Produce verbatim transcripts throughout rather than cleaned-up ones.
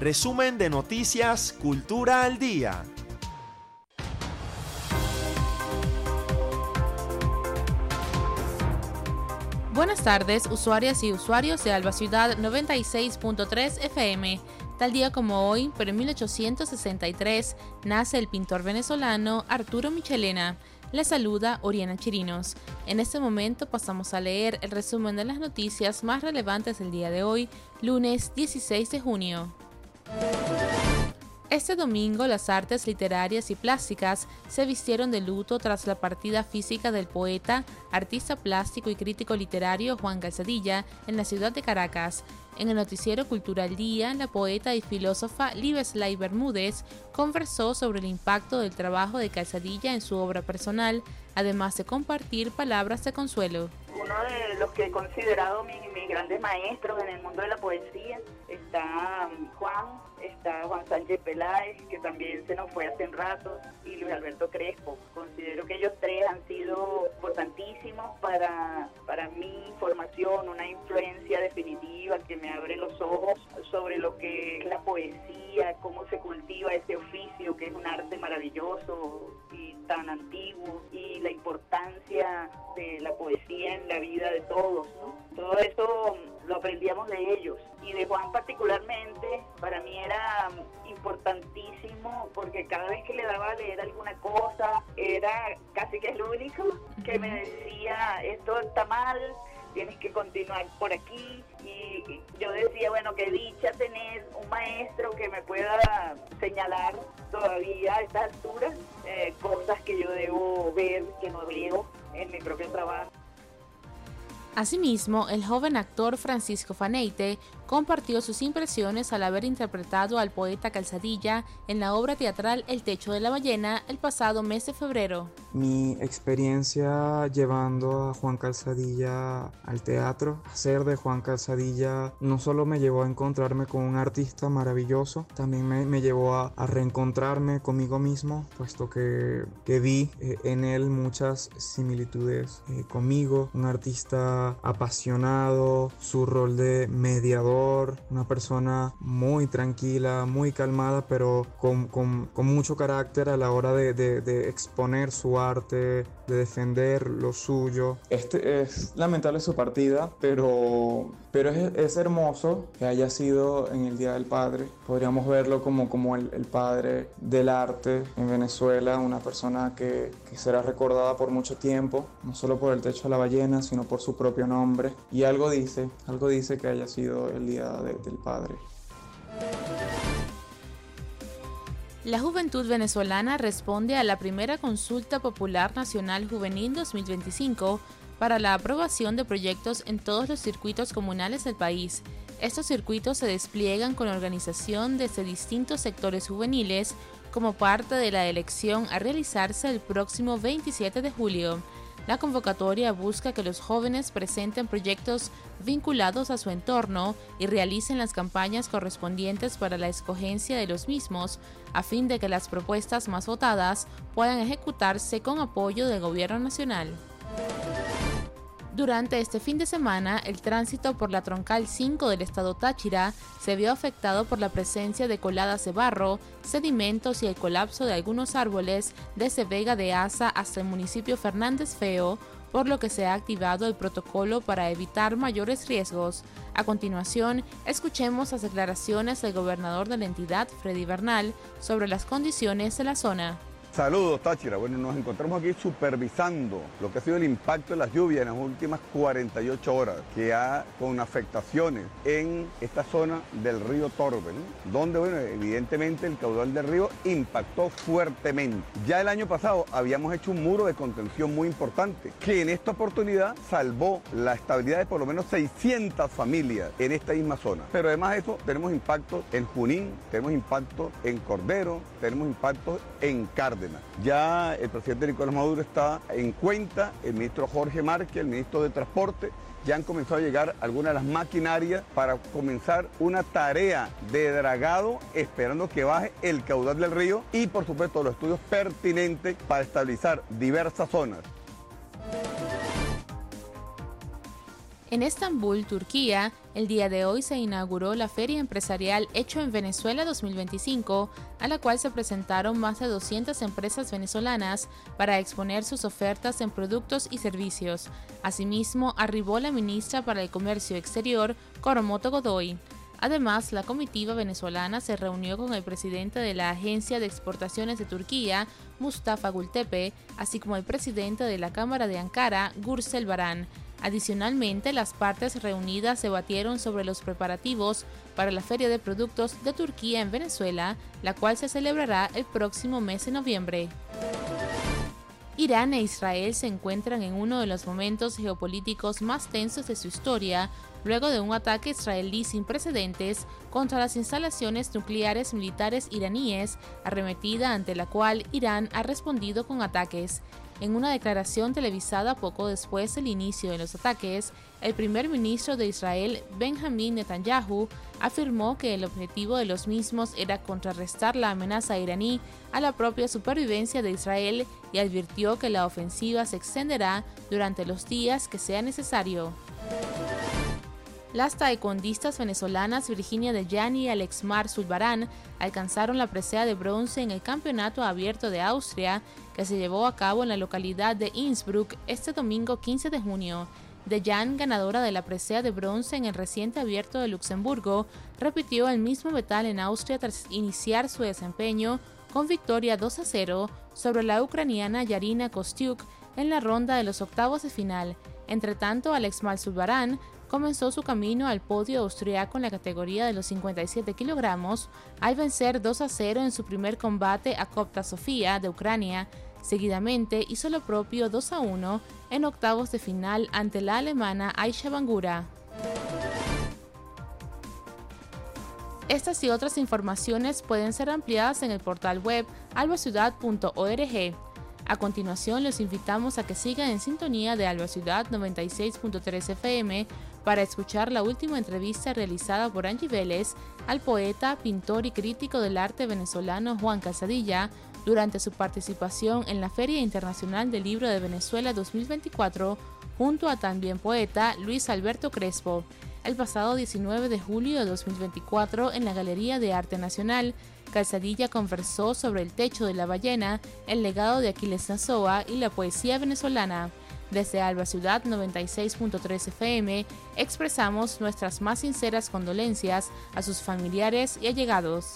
Resumen de Noticias Cultura al Día. Buenas tardes, usuarias y usuarios de Alba Ciudad noventa y seis punto tres F M. Tal día como hoy, pero en mil ochocientos sesenta y tres, nace el pintor venezolano Arturo Michelena. Les saluda Oriana Chirinos. En este momento pasamos a leer el resumen de las noticias más relevantes del día de hoy, lunes dieciséis de junio. Este domingo, las artes literarias y plásticas se vistieron de luto tras la partida física del poeta, artista plástico y crítico literario Juan Calzadilla en la ciudad de Caracas. En el noticiero Cultural Día, la poeta y filósofa Libeslay Bermúdez conversó sobre el impacto del trabajo de Calzadilla en su obra personal, además de compartir palabras de consuelo. Uno de los que he considerado mis, mis grandes maestros en el mundo de la poesía está Juan, está Juan Sánchez Peláez, que también se nos fue hace un rato, y Luis Alberto Crespo. Considero que ellos tres han sido importantísimos para, para mi formación, una influencia definitiva que me abre los ojos sobre lo que es la poesía, cómo se cultiva ese oficio, que es un arte maravilloso y tan antiguo, y la importancia de la poesía en la vida de todos, ¿no? Todo eso lo aprendíamos de ellos, y de Juan particularmente. Para mí era importantísimo porque cada vez que le daba a leer alguna cosa era casi que el único que me decía: esto está mal, tienes que continuar por aquí. Y yo decía, bueno, qué dicha tener un maestro que me pueda señalar todavía a estas alturas eh, cosas que yo debo ver, que no veo en mi propio trabajo. Asimismo, el joven actor Francisco Faneite compartió sus impresiones al haber interpretado al poeta Calzadilla en la obra teatral El Techo de la Ballena el pasado mes de febrero. Mi experiencia llevando a Juan Calzadilla al teatro, hacer de Juan Calzadilla, no solo me llevó a encontrarme con un artista maravilloso, también me, me llevó a, a reencontrarme conmigo mismo, puesto que, que vi eh, en él muchas similitudes eh, conmigo, un artista apasionado, su rol de mediador, una persona muy tranquila, muy calmada, pero con, con, con mucho carácter a la hora de, de, de exponer su arte, de defender lo suyo. Este es lamentable su partida, pero, pero es, es hermoso que haya sido en el Día del Padre. Podríamos verlo como, como el, el padre del arte en Venezuela, una persona que, que será recordada por mucho tiempo, no solo por El Techo de la Ballena, sino por su propio nombre. Y algo dice, algo dice que haya sido el Día de, del Padre. La juventud venezolana responde a la primera Consulta Popular Nacional Juvenil dos mil veinticinco para la aprobación de proyectos en todos los circuitos comunales del país. Estos circuitos se despliegan con organización desde distintos sectores juveniles como parte de la elección a realizarse el próximo veintisiete de julio. La convocatoria busca que los jóvenes presenten proyectos vinculados a su entorno y realicen las campañas correspondientes para la escogencia de los mismos, a fin de que las propuestas más votadas puedan ejecutarse con apoyo del Gobierno Nacional. Durante este fin de semana, el tránsito por la Troncal cinco del estado Táchira se vio afectado por la presencia de coladas de barro, sedimentos y el colapso de algunos árboles desde Vega de Asa hasta el municipio Fernández Feo, por lo que se ha activado el protocolo para evitar mayores riesgos. A continuación, escuchemos las declaraciones del gobernador de la entidad, Freddy Bernal, sobre las condiciones de la zona. Saludos, Táchira. Bueno, nos encontramos aquí supervisando lo que ha sido el impacto de las lluvias en las últimas cuarenta y ocho horas, que ha con afectaciones en esta zona del río Torbe, ¿no? Donde, bueno, evidentemente el caudal del río impactó fuertemente. Ya el año pasado habíamos hecho un muro de contención muy importante, que en esta oportunidad salvó la estabilidad de por lo menos seiscientas familias en esta misma zona. Pero además de eso, tenemos impacto en Junín, tenemos impacto en Cordero, tenemos impacto en Cárdenas. Ya el presidente Nicolás Maduro está en cuenta, el ministro Jorge Márquez, el ministro de Transporte, ya han comenzado a llegar algunas de las maquinarias para comenzar una tarea de dragado, esperando que baje el caudal del río y, por supuesto, los estudios pertinentes para estabilizar diversas zonas. En Estambul, Turquía, El día de hoy se inauguró la Feria Empresarial Hecho en Venezuela dos mil veinticinco, a la cual se presentaron más de doscientas empresas venezolanas para exponer sus ofertas en productos y servicios. Asimismo, arribó la ministra para el Comercio Exterior, Coromoto Godoy. Además, la comitiva venezolana se reunió con el presidente de la Agencia de Exportaciones de Turquía, Mustafa Gultepe, así como el presidente de la Cámara de Ankara, Gürsel Baran. Adicionalmente, las partes reunidas debatieron sobre los preparativos para la Feria de Productos de Turquía en Venezuela, la cual se celebrará el próximo mes de noviembre. Irán e Israel se encuentran en uno de los momentos geopolíticos más tensos de su historia, luego de un ataque israelí sin precedentes contra las instalaciones nucleares militares iraníes, arremetida ante la cual Irán ha respondido con ataques. En una declaración televisada poco después del inicio de los ataques, el primer ministro de Israel, Benjamin Netanyahu, afirmó que el objetivo de los mismos era contrarrestar la amenaza iraní a la propia supervivencia de Israel y advirtió que la ofensiva se extenderá durante los días que sea necesario. Las taekwondistas venezolanas Virginia Deján y Alexmar Zulbarán alcanzaron la presea de bronce en el Campeonato Abierto de Austria, que se llevó a cabo en la localidad de Innsbruck este domingo quince de junio. Deján, ganadora de la presea de bronce en el reciente Abierto de Luxemburgo, repitió el mismo metal en Austria tras iniciar su desempeño con victoria dos a cero sobre la ucraniana Yarina Kostyuk en la ronda de los octavos de final. Entretanto, Alexmar Zulbarán comenzó su camino al podio austriaco en la categoría de los cincuenta y siete kilogramos al vencer dos a cero en su primer combate a Kopta Sofía de Ucrania. Seguidamente hizo lo propio dos a uno en octavos de final ante la alemana Aisha Bangura. Estas y otras informaciones pueden ser ampliadas en el portal web alba ciudad punto org. A continuación, los invitamos a que sigan en sintonía de Alba Ciudad noventa y seis punto tres F M para escuchar la última entrevista realizada por Angie Vélez al poeta, pintor y crítico del arte venezolano Juan Calzadilla durante su participación en la Feria Internacional del Libro de Venezuela dos mil veinticuatro junto a también poeta Luis Alberto Crespo. El pasado diecinueve de julio de dos mil veinticuatro, en la Galería de Arte Nacional, Calzadilla conversó sobre el techo de la ballena, el legado de Aquiles Nazoa y la poesía venezolana. Desde Alba Ciudad noventa y seis punto tres F M expresamos nuestras más sinceras condolencias a sus familiares y allegados.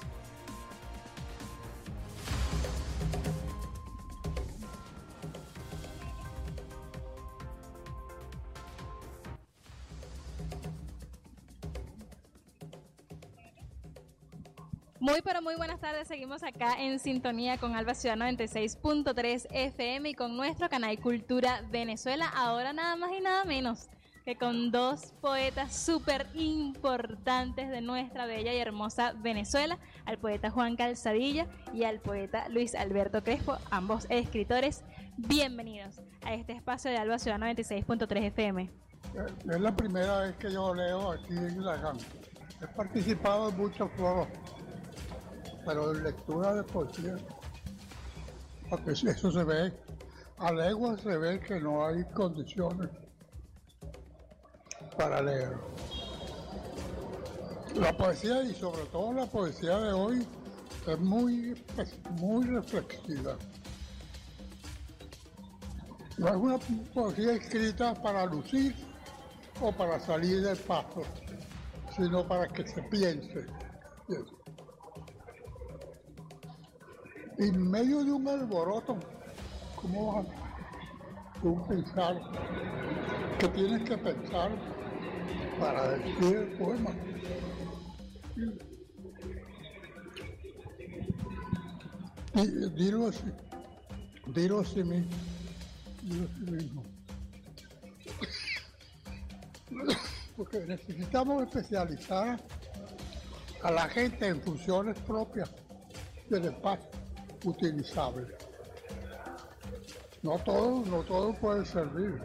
Muy pero muy buenas tardes, seguimos acá en sintonía con Alba Ciudad noventa y seis punto tres F M y con nuestro canal Cultura Venezuela, ahora nada más y nada menos que con dos poetas súper importantes de nuestra bella y hermosa Venezuela, al poeta Juan Calzadilla y al poeta Luis Alberto Crespo, ambos escritores. Bienvenidos a este espacio de Alba Ciudad noventa y seis punto tres F M. Es la primera vez que yo leo aquí en la GAM. He participado en muchos foros, pero en lectura de poesía, porque eso se ve, a leguas se ve que no hay condiciones para leer. La poesía, y sobre todo la poesía de hoy, es muy, es muy reflexiva. No es una poesía escrita para lucir o para salir del paso, sino para que se piense. En medio de un alboroto, ¿cómo vas a tú pensar que tienes que pensar para decir el poema? Y, dilo así, dilo así mismo, dilo así mismo. Porque necesitamos especializar a la gente en funciones propias del espacio utilizable. No todo, no todo puede servir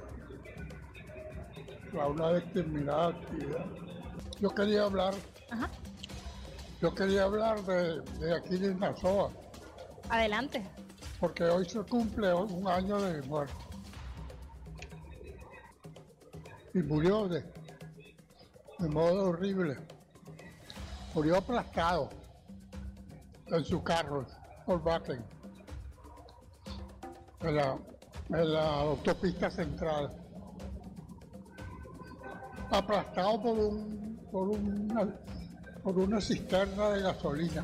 para una determinada actividad. Yo quería hablar, Ajá. yo quería hablar de, de Aquiles Nazoa. Adelante. Porque hoy se cumple un año de muerte. Y murió de, de modo horrible. Murió aplastado en su carro, por Bakken, en la, en la autopista central. Aplastado por, un, por, una, por una cisterna de gasolina.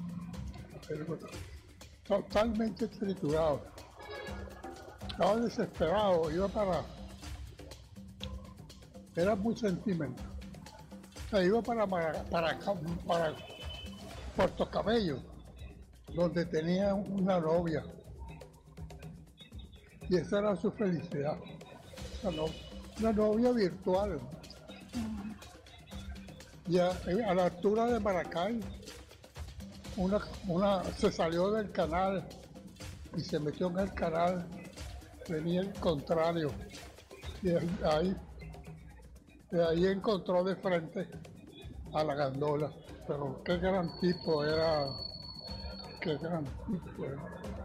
Totalmente triturado. Estaba desesperado, iba para... Era muy sentimental. O sea, iba para, para, para, para Puerto Cabello, donde tenía una novia. Y esa era su felicidad. Una novia, una novia virtual. Y a, a la altura de Maracay, una, una, se salió del canal y se metió en el canal, venía el contrario. Y ahí, de ahí encontró de frente a la gandola. Pero qué gran tipo era, qué gran tipo era.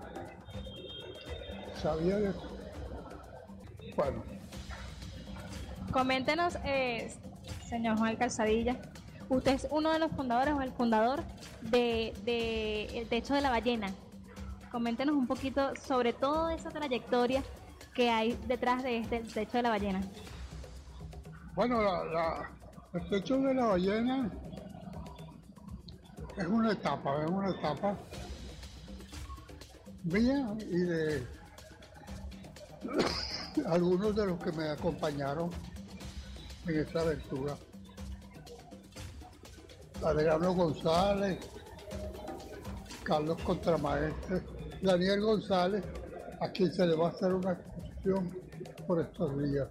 Sabía de... Bueno. Coméntenos, eh, señor Juan Calzadilla, usted es uno de los fundadores o el fundador de, de El Techo de la Ballena. Coméntenos un poquito sobre toda esa trayectoria que hay detrás de este El Techo de la Ballena. Bueno, la, la, El Techo de la Ballena es una etapa, es una etapa mía y de algunos de los que me acompañaron en esta aventura. Adriano González, Carlos Contramaestre, Daniel González, a quien se le va a hacer una exposición por estos días.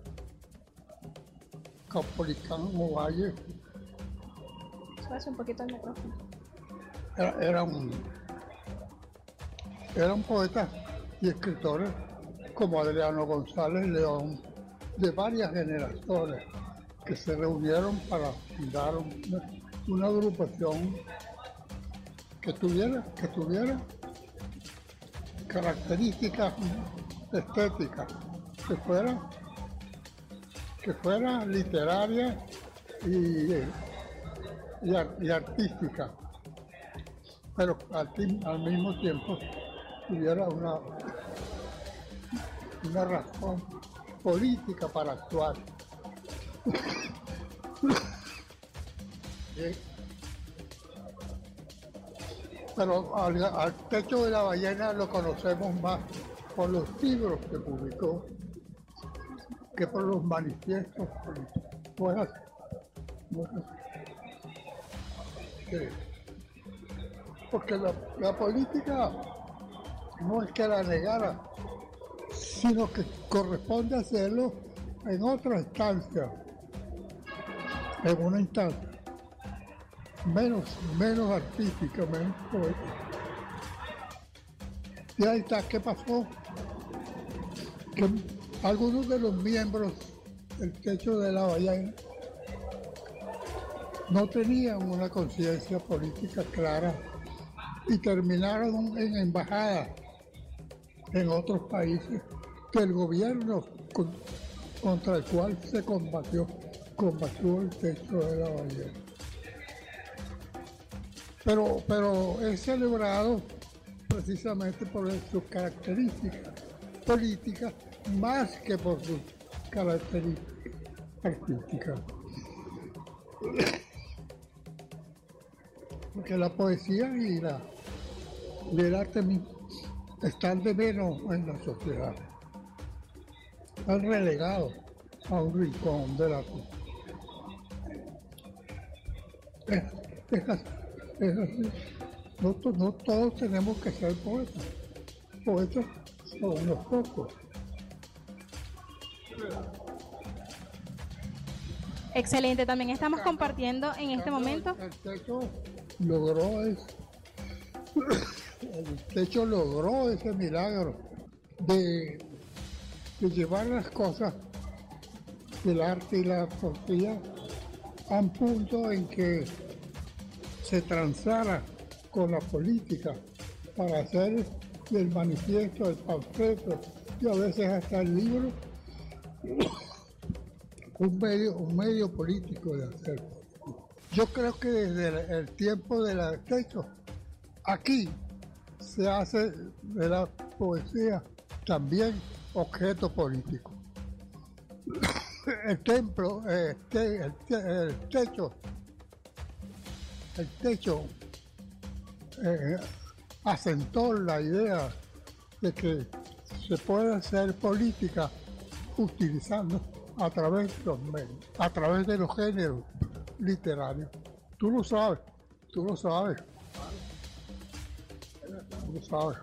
Capolicán Ovalle. Súbase un poquito el micrófono. Era, era un eran poetas y escritores como Adriano González León, de varias generaciones, que se reunieron para fundar una, una agrupación que tuviera, que tuviera características estéticas, que fuera, que fuera literaria y, y, y artística, pero al, al mismo tiempo tuviera una, una razón política para actuar. ¿Sí? Pero al, al Techo de la Ballena lo conocemos más por los libros que publicó que por los manifiestos políticos. No es así. No es así. Sí. Porque la, la política no es que la negara, sino que corresponde hacerlo en otra instancia, en una instancia menos, menos artística, menos poética. Y ahí está, ¿qué pasó? Que algunos de los miembros del Techo de la Ballena no tenían una conciencia política clara y terminaron en embajadas en otros países del gobierno con, contra el cual se combatió, combatió el Techo de la Ballena. Pero, pero es celebrado precisamente por sus características políticas más que por sus características artísticas. Porque la poesía y, la, y el arte están de menos en la sociedad. Están relegados a un rincón de la cultura. Es, es así, es así. No, no todos tenemos que ser poetas. Poetas son unos pocos. Excelente, también estamos compartiendo en este momento. El Techo logró eso. El Techo logró ese milagro de, de llevar las cosas del arte y la poesía a un punto en que se transara con la política para hacer el manifiesto, el panfleto y a veces hasta el libro un medio, un medio político de hacer. Yo creo que desde el, el tiempo de la techo, aquí se hace de la poesía también objeto político. El templo, eh, te, el, te, el techo, el techo eh, asentó la idea de que se puede hacer política utilizando a través de los medios, a través de los géneros literarios. Tú lo sabes, tú lo sabes, tú lo sabes.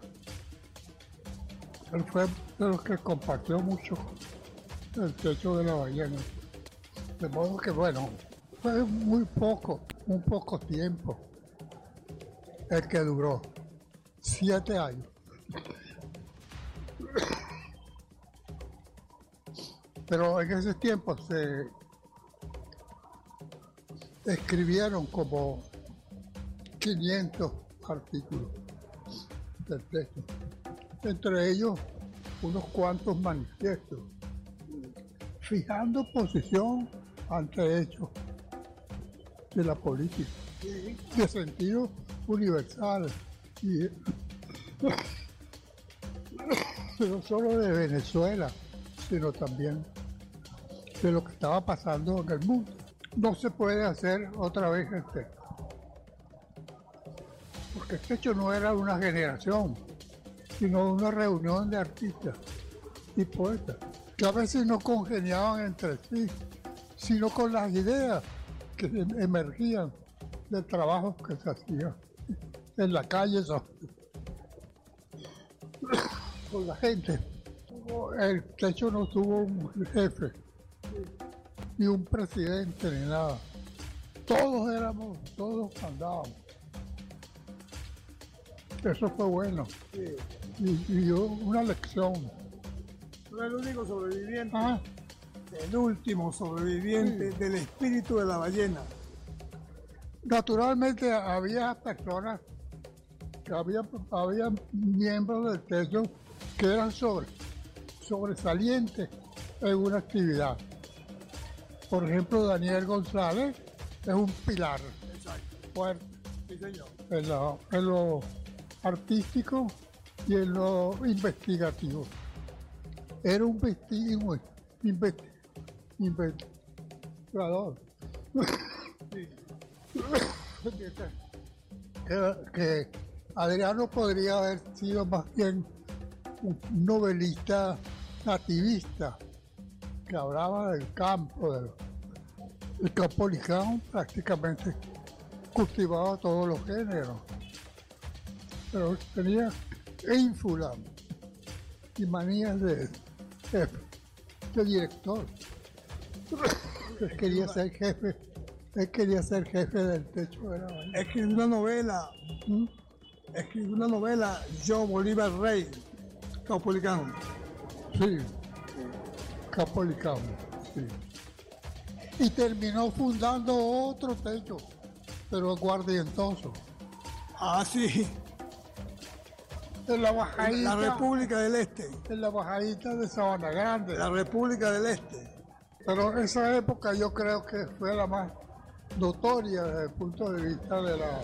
Él fue de los que compartió mucho el techo de la ballena. De modo que, bueno, fue muy poco, un poco tiempo el que duró, siete años. Pero en ese tiempo se escribieron como quinientos artículos del texto, entre ellos unos cuantos manifiestos, fijando posición ante hechos de la política, de sentido universal, y no solo de Venezuela, sino también de lo que estaba pasando en el mundo. No se puede hacer otra vez el texto, porque el texto no era una generación, sino una reunión de artistas y poetas, que a veces no congeniaban entre sí, sino con las ideas que emergían del trabajo que se hacía en la calle, con la gente. El techo no tuvo un jefe, ni un presidente, ni nada. Todos éramos, todos andábamos. Eso fue bueno. Sí. Y, y yo, una lección. No era el único sobreviviente, Ah, el último sobreviviente Sí. del espíritu de la ballena. naturalmente había personas, que había, había miembros del techo que eran sobre, sobresalientes en una actividad. Por ejemplo, Daniel González es un pilar Exacto. fuerte Sí, señor. en, la- en lo artístico y en lo investigativo. Era un vesti- un investi- investigador. que, que Adriano podría haber sido más bien un novelista nativista que hablaba del campo, del el Capolicán prácticamente cultivaba todos los géneros, pero tenía ínfula y manías de, de, de director. Él quería ser jefe, él quería ser jefe del techo de la bahía. Escribió una novela, ¿Mm? escribió una novela, Yo Bolívar Rey, Caupolicán. Sí, Capolicán, sí. Y terminó fundando otro techo, pero aguardientoso, Ah, sí, en la bajadita, la República del Este, en la bajadita de Sabana Grande. la República del Este. Pero esa época yo creo que fue la más notoria desde el punto de vista de la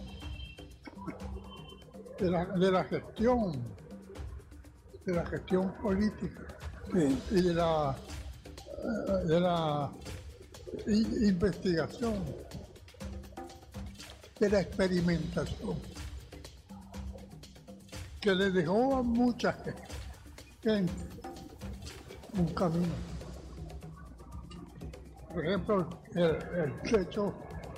de la, de la gestión, de la gestión política Sí. y de la eh, de la i- investigación, de la experimentación, que le dejó a mucha gente un camino. Por ejemplo, el, el techo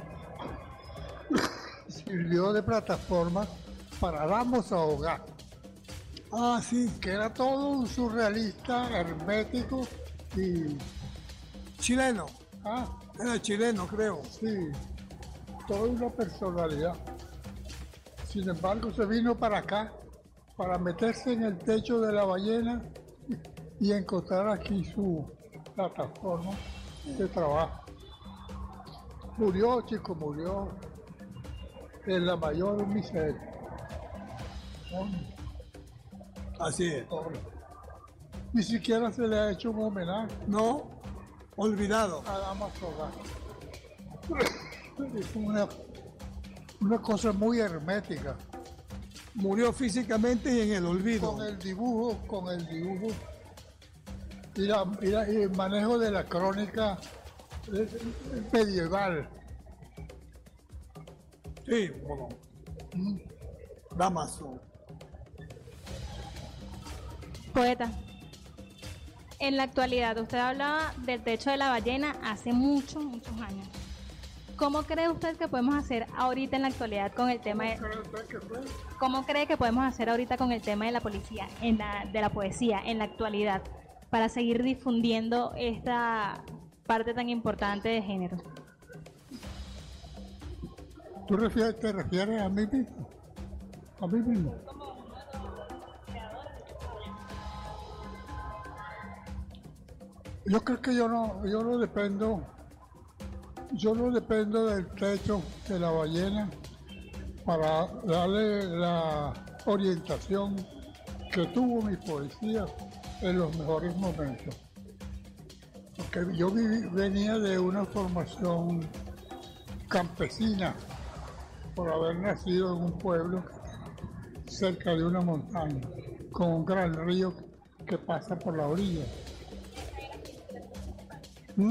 sirvió de plataforma para Ramos Ahogar, Ah, sí, que era todo un surrealista, hermético y, chileno, ah, era chileno, creo. sí, toda una personalidad. Sin embargo, se vino para acá para meterse en el techo de la ballena y encontrar aquí su plataforma de trabajo. Murió, chico, murió en la mayor miseria. Así es. Pobre. Ni siquiera se le ha hecho un homenaje. No, olvidado. Adama Soga. Es una, una cosa muy hermética. Murió físicamente y en el olvido. Con el dibujo, con el dibujo y, la, y, la, y el manejo de la crónica medieval. Sí, bueno. Mm. Damaso. Poeta, en la actualidad, usted hablaba del techo de la ballena hace muchos, muchos años. ¿Cómo cree usted que podemos hacer ahorita en la actualidad con el tema de... ¿Cómo cree que podemos hacer ahorita con el tema de la poesía, en la, de la poesía, en la actualidad, para seguir difundiendo esta parte tan importante de género? ¿Tú refieres, te refieres a mí mismo? ¿A mí mismo? Yo creo que yo no, yo no dependo, yo no dependo del techo de la ballena para darle la orientación que tuvo mi poesía en los mejores momentos. Porque yo viví, venía de una formación campesina por haber nacido en un pueblo cerca de una montaña, con un gran río que pasa por la orilla. ¿Mm?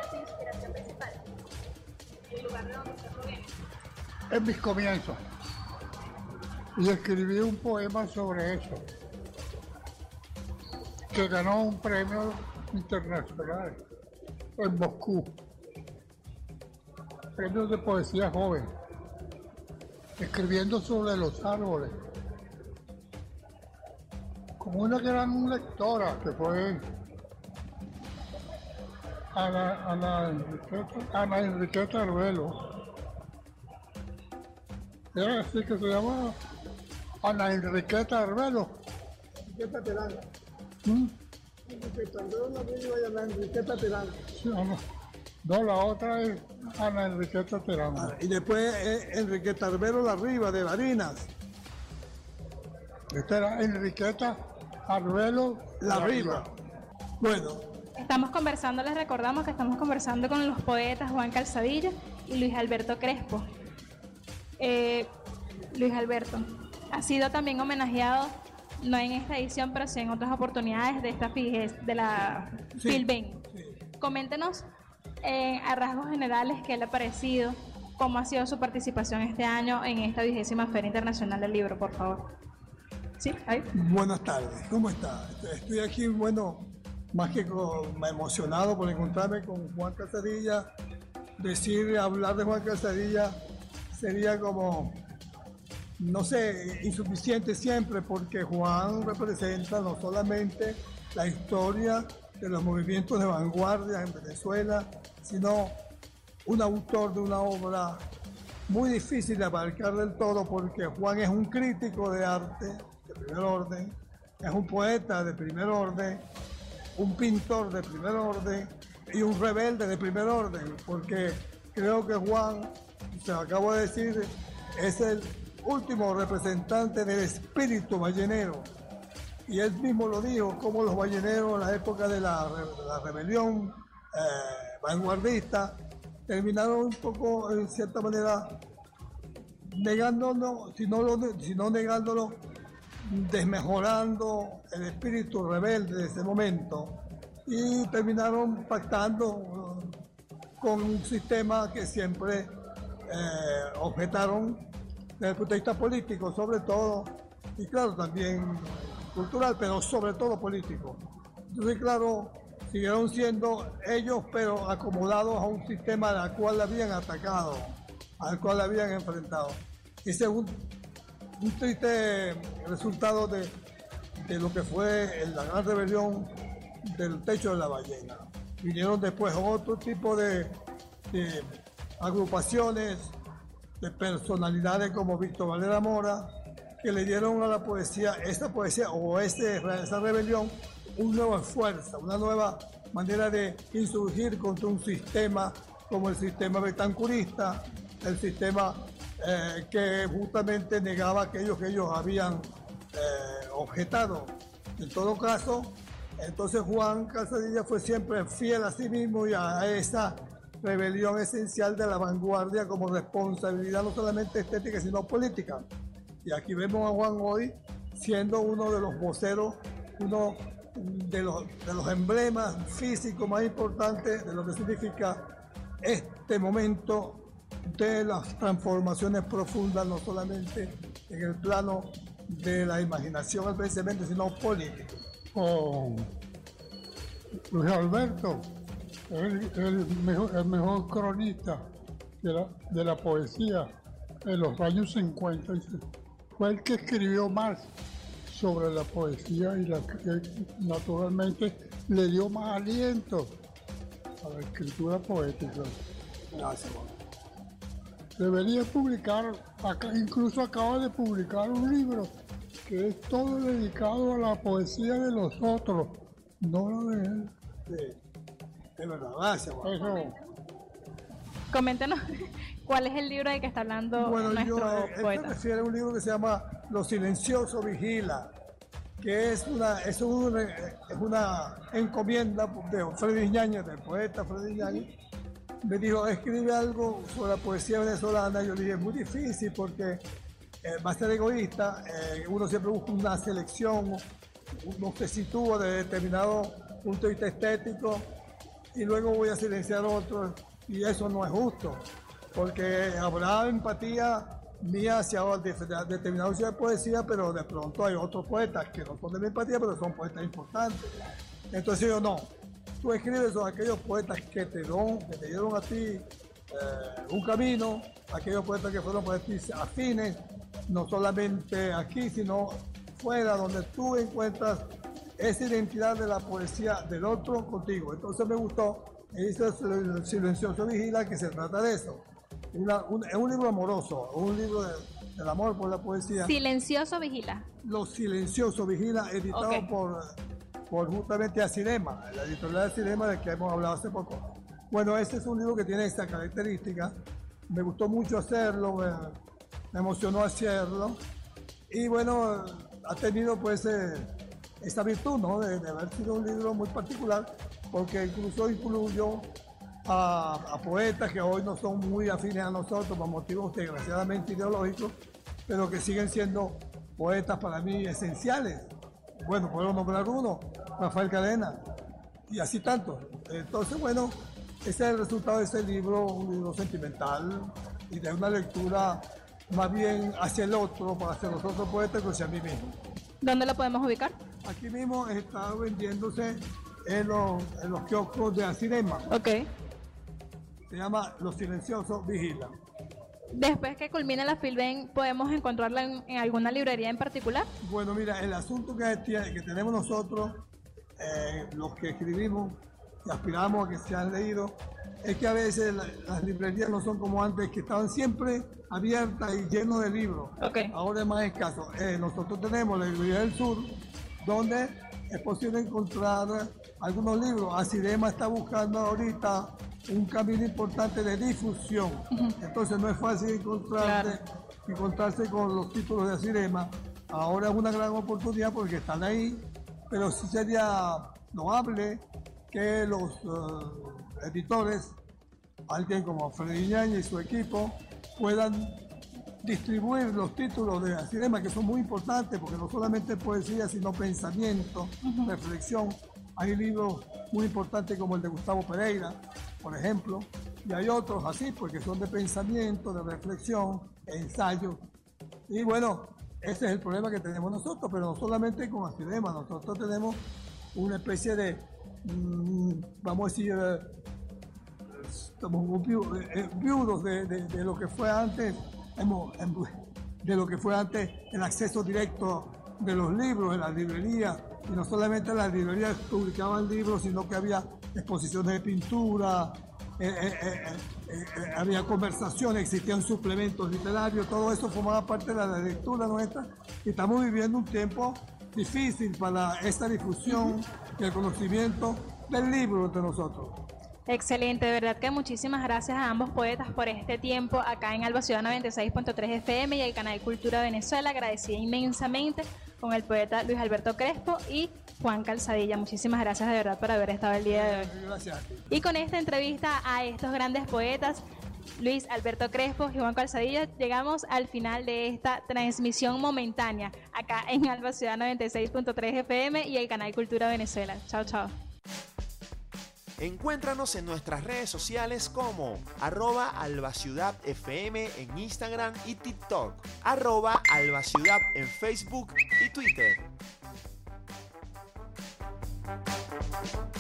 En mis comienzos. Y escribí un poema sobre eso, que ganó un premio internacional en Moscú. Premio de poesía joven, escribiendo sobre los árboles, con una gran lectora que fue Ana, Ana, Enriqueta, Ana Enriqueta Arbelo. Era así que se llamaba Ana Enriqueta Arbelo. Enriqueta Terán. ¿Mm? Enriqueta Arbelo la misma y Ana Enriqueta Terán. Sí, no, no, la otra es Ana Enriqueta Terán. Ah, y después eh, Enriqueta Arbelo la Riva de Barinas. Esta era Enriqueta Arbelo la Riva. Bueno. Estamos conversando, les recordamos que estamos conversando con los poetas Juan Calzadilla y Luis Alberto Crespo. Eh, Luis Alberto ha sido también homenajeado, no en esta edición, pero sí en otras oportunidades de esta FIGES, de la sí, FILBEN. Sí. Coméntenos eh, a rasgos generales qué le ha parecido, cómo ha sido su participación este año en esta vigésima Feria Internacional del Libro, por favor. Sí, ahí. Buenas tardes, ¿cómo está? Estoy aquí, bueno, más que con, emocionado por encontrarme con Juan Calzadilla. Decir, hablar de Juan Calzadilla sería como, no sé, insuficiente siempre, porque Juan representa no solamente la historia de los movimientos de vanguardia en Venezuela, sino un autor de una obra muy difícil de abarcar del todo, porque Juan es un crítico de arte de primer orden, es un poeta de primer orden, un pintor de primer orden y un rebelde de primer orden, porque creo que Juan, se lo acabo de decir, es el último representante del espíritu ballenero. Y él mismo lo dijo, como los balleneros en la época de la, de la rebelión eh, vanguardista terminaron un poco, en cierta manera, negándolo, si no, lo, si no negándolo, desmejorando el espíritu rebelde de ese momento, y terminaron pactando uh, con un sistema que siempre eh, objetaron desde el punto de vista político, sobre todo, y claro, también cultural, pero sobre todo político. Entonces, claro, siguieron siendo ellos, pero acomodados a un sistema al cual habían atacado, al cual habían enfrentado. Y según un triste resultado de, de lo que fue la gran rebelión del techo de la ballena. Vinieron después otro tipo de, de agrupaciones, de personalidades como Víctor Valera Mora, que le dieron a la poesía, esta poesía o este, esa rebelión, una nueva fuerza, una nueva manera de insurgir contra un sistema como el sistema betancurista, el sistema eh, que justamente negaba aquello que ellos habían eh, objetado. En todo caso, Entonces Juan Calzadilla fue siempre fiel a sí mismo y a esa rebelión esencial de la vanguardia como responsabilidad no solamente estética sino política. Y aquí vemos a Juan hoy siendo uno de los voceros, uno de los, de los emblemas físicos más importantes de lo que significa este momento de las transformaciones profundas, no solamente en el plano de la imaginación al pensamiento, sino político. Con Luis Alberto, el, el, mejor, el mejor cronista de la, de la poesía en los años cincuenta, fue el que escribió más sobre la poesía y la que naturalmente le dio más aliento a la escritura poética. Gracias. Debería publicar, acá, incluso acaba de publicar un libro que es todo dedicado a la poesía de los otros, no la de él. Sí, es verdad, gracias. Eso. Coméntenos cuál es el libro del que está hablando bueno, nuestro yo, eh, poeta. Él se refiere a un libro que se llama Lo silencioso vigila, que es una, es una, es una encomienda de Freddy Ñáñez, del poeta Freddy Ñáñez. Me dijo, escribe algo sobre la poesía venezolana. Yo le dije, es muy difícil porque eh, va a ser egoísta. Eh, uno siempre busca una selección, uno se sitúa de determinado punto de vista estético y luego voy a silenciar otro, y eso no es justo, porque habrá empatía mía hacia determinados tipos de poesía, pero de pronto hay otros poetas que no son de mi empatía, pero son poetas importantes. Entonces yo no. Tú escribes sobre aquellos poetas que te, don, que te dieron a ti eh, un camino, aquellos poetas que fueron para ti afines, no solamente aquí, sino fuera, donde tú encuentras esa identidad de la poesía del otro contigo. Entonces me gustó, e hice El silencioso vigila, que se trata de eso. Una, un, es un libro amoroso, un libro de, del amor por la poesía. Silencioso vigila. Lo silencioso vigila, editado okay. por... por justamente a Cinema, la editorial de Cinema de que hemos hablado hace poco. Bueno, este es un libro que tiene esta característica. Me gustó mucho hacerlo, me, me emocionó hacerlo. Y bueno, ha tenido pues eh, esta virtud, ¿no? De, de haber sido un libro muy particular, porque incluso incluyó a, a poetas que hoy no son muy afines a nosotros por motivos desgraciadamente ideológicos, pero que siguen siendo poetas para mí esenciales. Bueno, puedo nombrar uno, Rafael Cadena, y así tanto. Entonces, bueno, ese es el resultado de ese libro, un libro sentimental y de una lectura más bien hacia el otro, para hacia los otros poetas que hacia mí mismo. ¿Dónde lo podemos ubicar? Aquí mismo está vendiéndose en los, en los kioscos de Cinema. Ok. Se llama Los silenciosos vigila. Después que culmine la Filben, ¿podemos encontrarla en, en alguna librería en particular? Bueno, mira, el asunto que, que tenemos nosotros, eh, los que escribimos y aspiramos a que sean leídos, es que a veces la, las librerías no son como antes, que estaban siempre abiertas y llenas de libros. Okay. Ahora es más escaso. Eh, nosotros tenemos la librería del sur, donde es posible encontrar algunos libros. Acidema está buscando ahorita un camino importante de difusión. Uh-huh. Entonces no es fácil encontrarse, claro. encontrarse con los títulos de Acidema. Ahora es una gran oportunidad porque están ahí, pero sí sería loable que los uh, editores, alguien como Freddy Ñáñez y su equipo, puedan distribuir los títulos de Acidema, que son muy importantes porque no solamente poesía, sino pensamiento, uh-huh. reflexión. Hay libros muy importantes como el de Gustavo Pereira, por ejemplo, y hay otros así, porque son de pensamiento, de reflexión, ensayo. Y bueno, ese es el problema que tenemos nosotros, pero no solamente con Acidema, nosotros tenemos una especie de, mmm, vamos a decir, eh, estamos viudos de, de, de lo que fue antes, de lo que fue antes el acceso directo de los libros en las librerías, y no solamente las librerías publicaban libros, sino que había exposiciones de pintura, eh, eh, eh, eh, eh, había conversaciones, existían suplementos literarios, todo eso formaba parte de la lectura nuestra, y estamos viviendo un tiempo difícil para esta difusión y el conocimiento del libro entre nosotros. Excelente, de verdad que muchísimas gracias a ambos poetas por este tiempo acá en Alba Ciudad noventa y seis punto tres F M y el canal Cultura Venezuela. Agradecida inmensamente con el poeta Luis Alberto Crespo y Juan Calzadilla. Muchísimas gracias de verdad por haber estado el día de hoy. Gracias. Y con esta entrevista a estos grandes poetas, Luis Alberto Crespo y Juan Calzadilla, llegamos al final de esta transmisión momentánea acá en Alba Ciudad noventa y seis punto tres F M y el canal Cultura Venezuela. Chao, chao. Encuéntranos en nuestras redes sociales como arroba albaciudad fm en Instagram y TikTok, arroba albaciudad en Facebook y Twitter.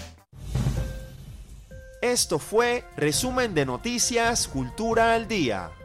Esto fue Resumen de Noticias Cultura al Día.